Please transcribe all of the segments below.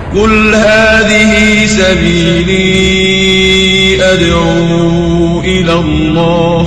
قل هذه سبيلي أدعو إلى الله.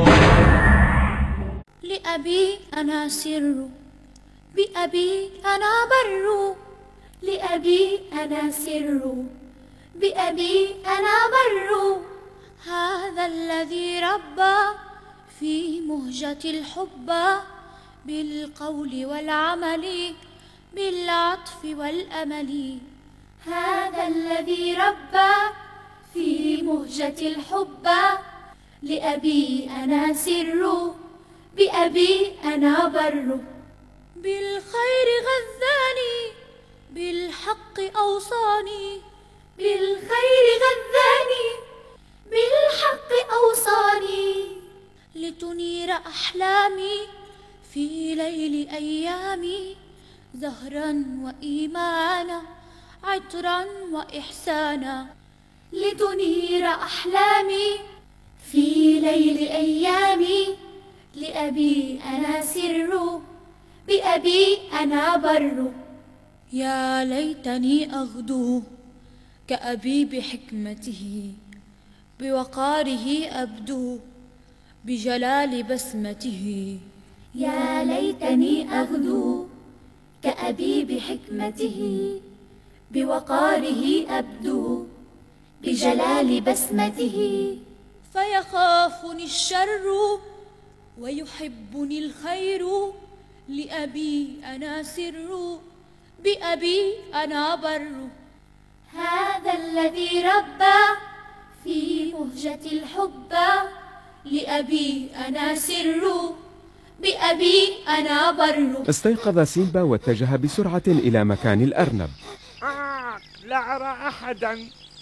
لأبي أنا سر، بأبي أنا بر، لأبي أنا سر، بأبي أنا بر. هذا الذي ربى في مهجة الحب، بالقول والعمل، بالعطف والأمل. هذا الذي ربى في مهجة الحب، لأبي أنا سر، بأبي أنا بر. بالخير غذاني، بالحق أوصاني، بالخير غذاني، بالحق أوصاني. لتنير أحلامي في ليل أيامي، زهرا وإيمانا، عطرا وإحسانا. لتنير أحلامي في ليل أيامي، لأبي أنا سر، بأبي أنا بر. يا ليتني أغدو كأبي بحكمته، بوقاره أبدو بجلال بسمته. يا ليتني أغدو كأبي بحكمته، بوقاره أبدو بجلال بسمته. فيخافني الشر ويحبني الخير، لأبي أنا سر، بأبي أنا بر. هذا الذي ربى في مهجة الحب، لأبي أنا سر، بأبي أنا بر. استيقظ سيمبا واتجه بسرعة إلى مكان الأرنب. لا أرى أحدا.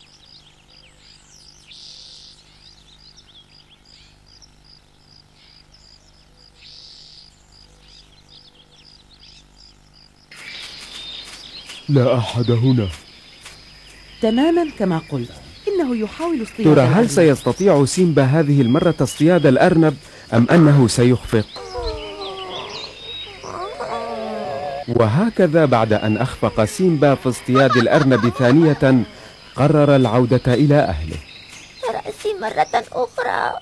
لا أحد هنا. تماما كما قلت، إنه يحاول اصطياد ترى الأرنب. هل سيستطيع سيمبا هذه المرة اصطياد الأرنب أم أنه سيخفق؟ وهكذا بعد أن أخفق سيمبا في اصطياد الأرنب ثانية، قرر العودة إلى أهله. رأسي مرة أخرى.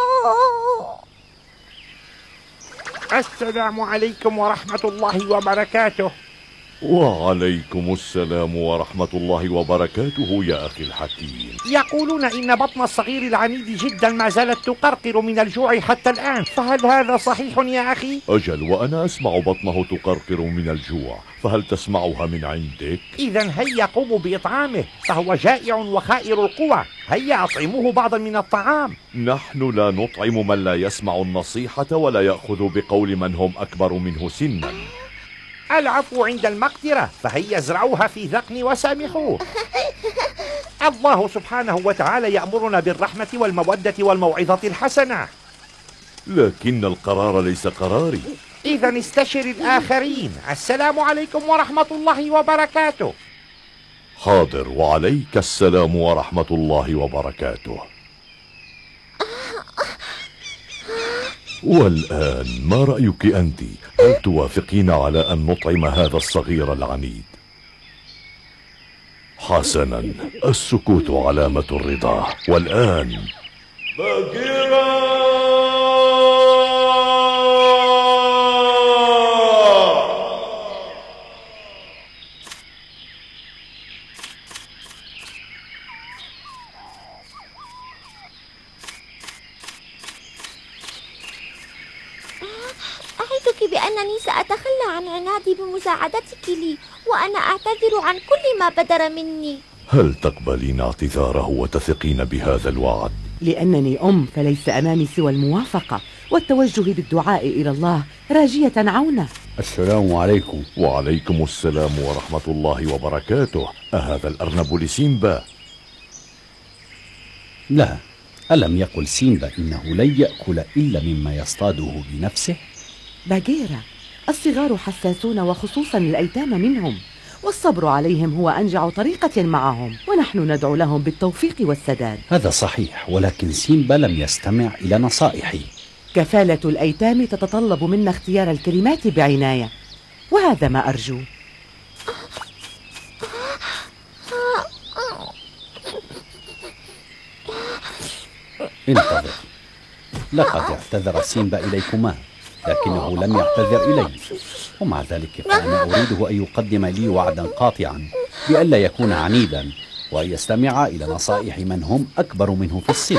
السلام عليكم ورحمة الله وبركاته. وعليكم السلام ورحمة الله وبركاته يا أخي الحكيم. يقولون إن بطن الصغير العنيد جدا ما زالت تقرقر من الجوع حتى الآن، فهل هذا صحيح يا أخي؟ أجل، وأنا أسمع بطنه تقرقر من الجوع، فهل تسمعها من عندك؟ إذا هيا قوموا بإطعامه، فهو جائع وخائر القوى. هيا أطعموه بعضا من الطعام. نحن لا نطعم من لا يسمع النصيحة ولا يأخذ بقول من هم أكبر منه سنا. العفو عند المقدرة، فهيا ازرعوها في ذقن وسامحوه. الله سبحانه وتعالى يأمرنا بالرحمة والمودة والموعظة الحسنة. لكن القرار ليس قراري. إذا استشر الآخرين. السلام عليكم ورحمة الله وبركاته. حاضر، وعليك السلام ورحمة الله وبركاته. والآن ما رأيك أنت؟ هل توافقين على أن نطعم هذا الصغير العنيد؟ حسنا، السكوت علامة الرضا. والآن باقيرة. أعدك بأنني سأتخلى عن عنادي بمساعدتك لي، وأنا أعتذر عن كل ما بدر مني. هل تقبلين اعتذاره وتثقين بهذا الوعد؟ لأنني أم، فليس أمامي سوى الموافقة والتوجه بالدعاء إلى الله راجية عونه. السلام عليكم. وعليكم السلام ورحمة الله وبركاته. أهذا الأرنب لسيمبا؟ لا، ألم يقل سيمبا إنه لن يأكل إلا مما يصطاده بنفسه؟ باغيرا، الصغار حساسون وخصوصا الأيتام منهم، والصبر عليهم هو أنجع طريقة معهم، ونحن ندعو لهم بالتوفيق والسداد. هذا صحيح، ولكن سيمبا لم يستمع إلى نصائحي. كفالة الأيتام تتطلب منا اختيار الكلمات بعناية، وهذا ما أرجو. انتظر. لقد اعتذر سيمبا إليكما، لكنه لم يعتذر إلي، ومع ذلك فأنا أريده أن يقدم لي وعدا قاطعا بألا يكون عنيدا وأن يستمع إلى نصائح من هم أكبر منه في السن.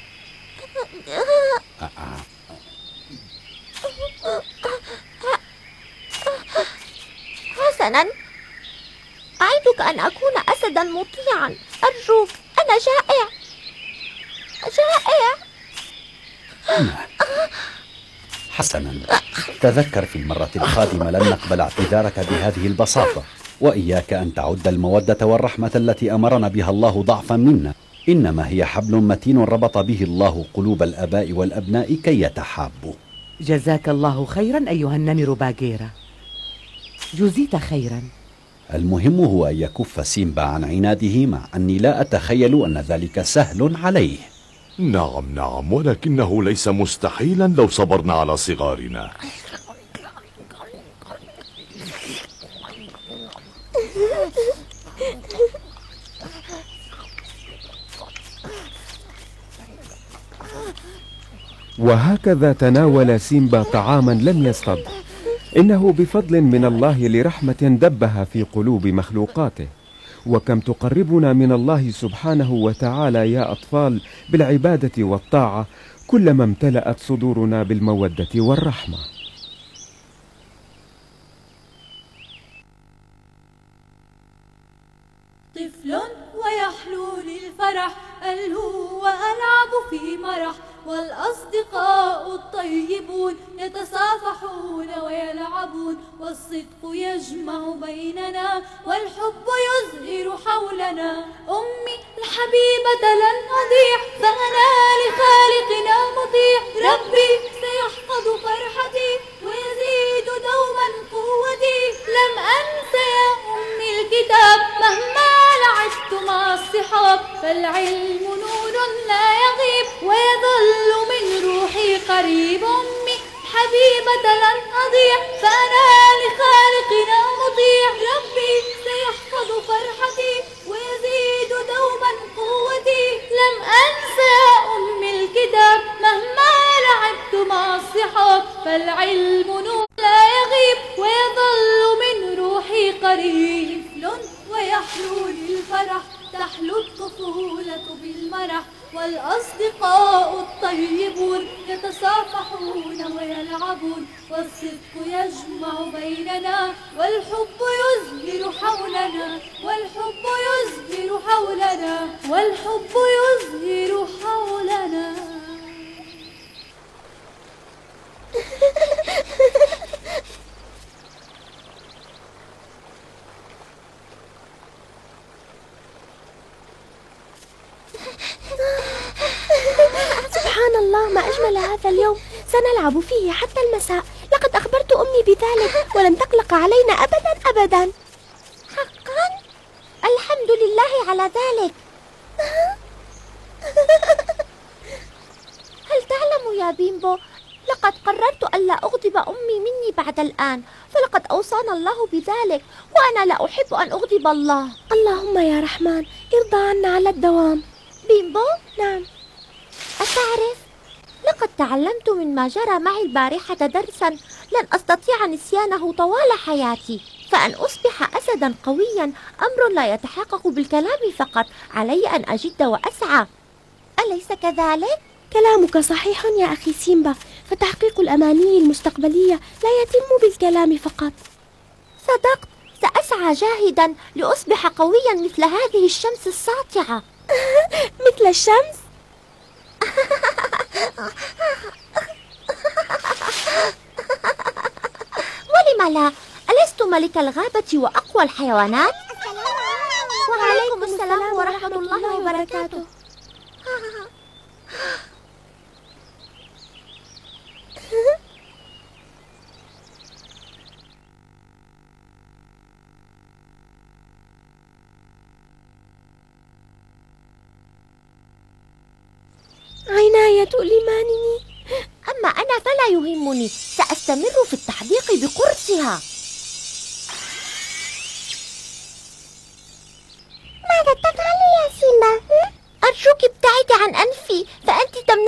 حسنا، أعدك أن أكون أسدا مطيعا. أرجوك، أنا جائع جائع. حسنا، تذكر في المرة القادمة لن نقبل اعتذارك بهذه البساطة، وإياك أن تعد المودة والرحمة التي أمرنا بها الله ضعفا منا، إنما هي حبل متين ربط به الله قلوب الآباء والأبناء كي يتحابوا. جزاك الله خيرا أيها النمر باغيرا، جزيت خيرا. المهم هو أن يكف سيمبا عن عناده، مع أني لا أتخيل أن ذلك سهل عليه. نعم، ولكنه ليس مستحيلا لو صبرنا على صغارنا. وهكذا تناول سيمبا طعاما لم يصطد. إنه بفضل من الله لرحمة دبها في قلوب مخلوقاته. وكم تقربنا من الله سبحانه وتعالى يا أطفال بالعبادة والطاعة، كلما امتلأت صدورنا بالمودة والرحمة. طفل ويحلو للفرح، ألهو وألعب في مرح، والأصدقاء الطيبون يتصافحون ويلعبون، والصدق يجمع بيننا والحب يزهر حولنا. أمي الحبيبة لن أضيع، فأنا لخالقنا مطيع. ربي سيحفظ فرحتي ويزيد دوما قوتي. لم أنس يا أمي الكتاب مهما لعبت مع الصحاب، فالعلم نور لا يغيب ويظل من روحي قريب. أمي حبيبة لن أضيع، فأنا لخالقنا مطيع. ربي سيحفظ فرحتي ويزيد دوما قوتي. لم أنس يا أمي الكتاب مهما لعبت مع الصحاب، فالعلم نور لا يغيب ويظل من روحي قريب. ويحلو للفرح، تحلو الطفولة بالمرح، والأصدقاء الطيبون يتصافحون ويلعبون، والصدق يجمع بيننا والحب يزهر حولنا. والحب يزهر حولنا، والحب يزهر حولنا. سبحان الله، ما أجمل هذا اليوم، سنلعب فيه حتى المساء. لقد أخبرت أمي بذلك ولن تقلق علينا أبدا أبدا. حقا؟ الحمد لله على ذلك. هل تعلم يا بيمبو، لقد قررت ألا أغضب أمي مني بعد الآن، فلقد أوصانا الله بذلك، وأنا لا أحب أن أغضب الله. اللهم يا رحمن ارضى عنا على الدوام. بيمبو؟ نعم. أتعرف، لقد تعلمت مما جرى معي البارحة درسا لن أستطيع نسيانه طوال حياتي. فأن أصبح أسدا قويا أمر لا يتحقق بالكلام فقط، علي أن أجد وأسعى. أليس كذلك؟ كلامك صحيح يا أخي سيمبا، فتحقيق الأماني المستقبلية لا يتم بالكلام فقط. صدقت، سأسعى جاهدا لأصبح قويا مثل هذه الشمس الساطعة. مثل الشمس؟ ولم لا؟ ألست ملك الغابة وأقوى الحيوانات؟ وعليكم السلام ورحمة الله وبركاته. عناية تؤلمانني، أما أنا فلا يهمني، سأستمر في التحديق بقرصها. ماذا تفعل يا سيمبا؟ أرجوك ابتعدي عن أنفي، فأنت تمنعني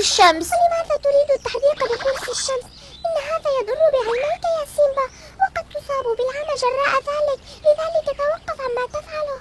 الشمس. ولماذا تريد التحديق بقرص الشمس؟ إن هذا يضر بعينيك يا سيمبا، وقد تصاب بالعمى جراء ذلك، لذلك توقف عما تفعله.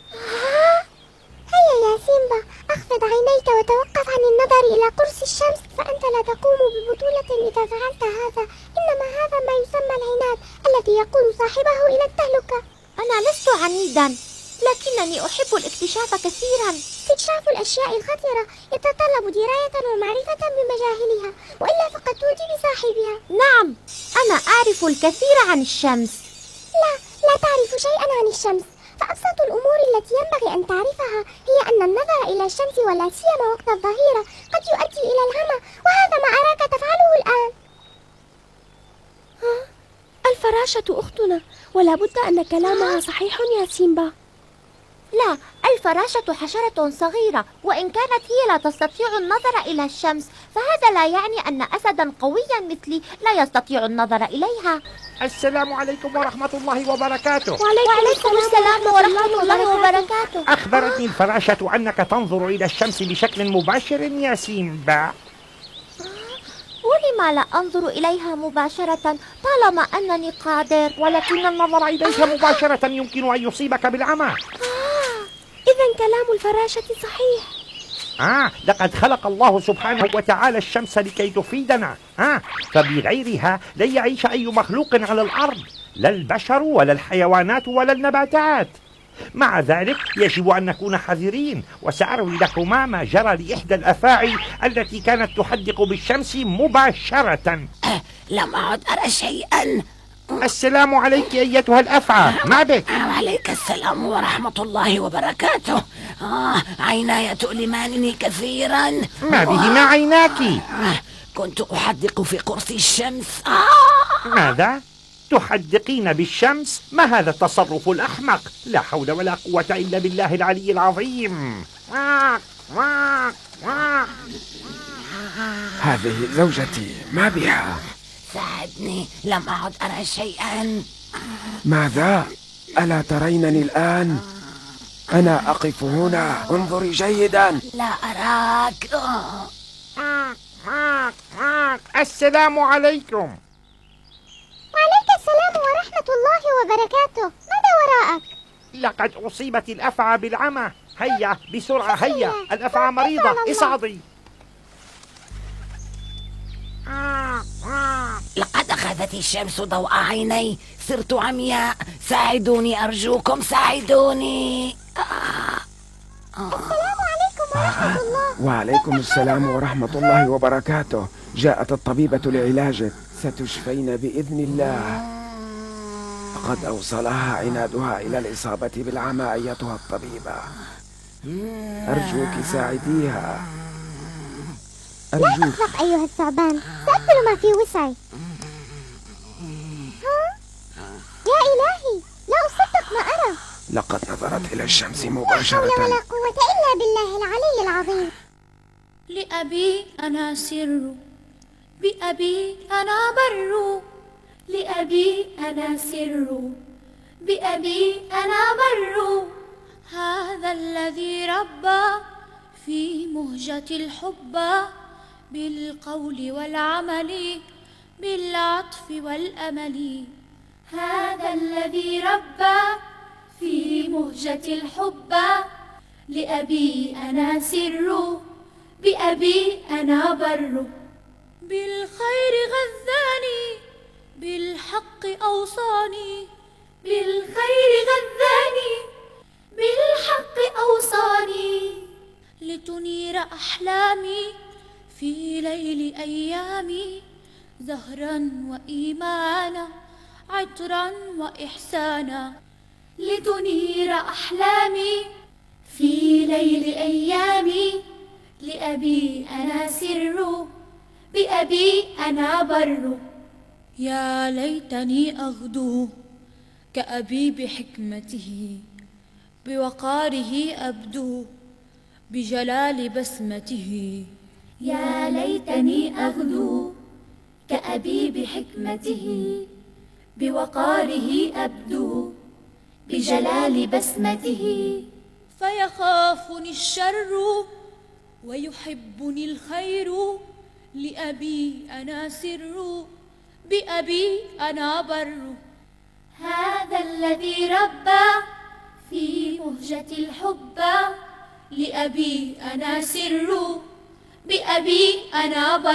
هيا يا سيمبا، أخفض عينيك وتوقف عن النظر إلى قرص الشمس، فأنت لا تقوم ببطولة إذا فعلت هذا، إنما هذا ما يسمى العناد الذي يقود صاحبه إلى التهلكة. أنا لست عنيدا، لكنني أحب الاكتشاف كثيرا. استكشاف الأشياء الخطرة يتطلب دراية ومعرفة بمجاهلها، وإلا فقد تؤذي بصاحبها. نعم، أنا أعرف الكثير عن الشمس. لا تعرف شيئا عن الشمس، فأبسط الأمور التي ينبغي أن تعرفها هي أن النظر إلى الشمس ولا سيما وقت الظهيرة قد يؤدي إلى العمى، وهذا ما أراك تفعله الآن. الفراشة أختنا، ولا بد أن كلامها صحيح يا سيمبا. لا، الفراشة حشرة صغيرة، وإن كانت هي لا تستطيع النظر إلى الشمس، فهذا لا يعني أن أسدا قويا مثلي لا يستطيع النظر إليها. السلام عليكم ورحمة الله وبركاته. وعليكم السلام ورحمة الله وبركاته. أخبرتني الفراشة أنك تنظر إلى الشمس بشكل مباشر يا سيمبا. ولم لا أنظر إليها مباشرة طالما أنني قادر؟ ولكن النظر إليها مباشرة يمكن أن يصيبك بالعمى. إذن كلام الفراشة صحيح. لقد خلق الله سبحانه وتعالى الشمس لكي تفيدنا، فبغيرها لن يعيش أي مخلوق على الأرض، لا البشر ولا الحيوانات ولا النباتات. مع ذلك يجب أن نكون حذرين، وسأروي لكما ما جرى لإحدى الأفاعي التي كانت تحدق بالشمس مباشرة. لم أعد أرى شيئا. السلام عليك أيتها الأفعى، ما بك؟ وعليك السلام ورحمة الله وبركاته. عيناي تؤلمانني كثيرا. ما به ما عيناك؟ كنت أحدق في قرص الشمس. ماذا؟ تحدقين بالشمس؟ ما هذا التصرف الأحمق؟ لا حول ولا قوة إلا بالله العلي العظيم. هذه زوجتي، ما بها؟ ساعدني، لم أعد أرى شيئا. ماذا؟ ألا ترينني الآن؟ أنا أقف هنا، انظري جيدا. لا أراك. السلام عليكم. وعليك السلام ورحمة الله وبركاته. ماذا وراءك؟ لقد أصيبت الأفعى بالعمى. هيا بسرعة، هيا، الأفعى مريضة، اصعدي. لقد أخذت الشمس ضوء عيني، صرت عمياء. ساعدوني أرجوكم، ساعدوني. السلام عليكم ورحمة الله. وعليكم السلام ورحمة الله وبركاته. جاءت الطبيبة لعلاجك، ستشفين بإذن الله. قد أوصلها عنادها إلى الإصابة بالعمى أيتها الطبيبة. أرجوك ساعديها، لا تقلق أيها الثعبان، سأبذل ما في وسعي. يا إلهي، لا أصدق ما أرى. لقد نظرت إلى الشمس لا مباشرة. حول ولا قوة إلا بالله العلي العظيم. لأبي أنا سر، بأبي أنا بر، لأبي أنا سر، بأبي أنا بر. هذا الذي ربى في مهجة الحب، بالقول والعمل، بالعطف والأمل. هذا الذي ربى في مهجة الحب، لأبي أنا سر، بأبي أنا بر. بالخير غذاني، بالحق أوصاني، بالخير غذاني، بالحق أوصاني. لتنير أحلامي في ليل أيامي، زهرا وإيمانا، عطرا وإحسانا. لتنير أحلامي في ليل أيامي، لأبي أنا سر، بأبي أنا بر. يا ليتني أغدو كأبي بحكمته، بوقاره أبدو، بجلال بسمته. يا ليتني أغدو كأبي بحكمته، بوقاره أبدو، بجلال بسمته. فيخافني الشر ويحبني الخير لأبي أنا سر بأبي أنا بر هذا الذي ربى في مهجة الحب لأبي أنا سر بأبي أنا بر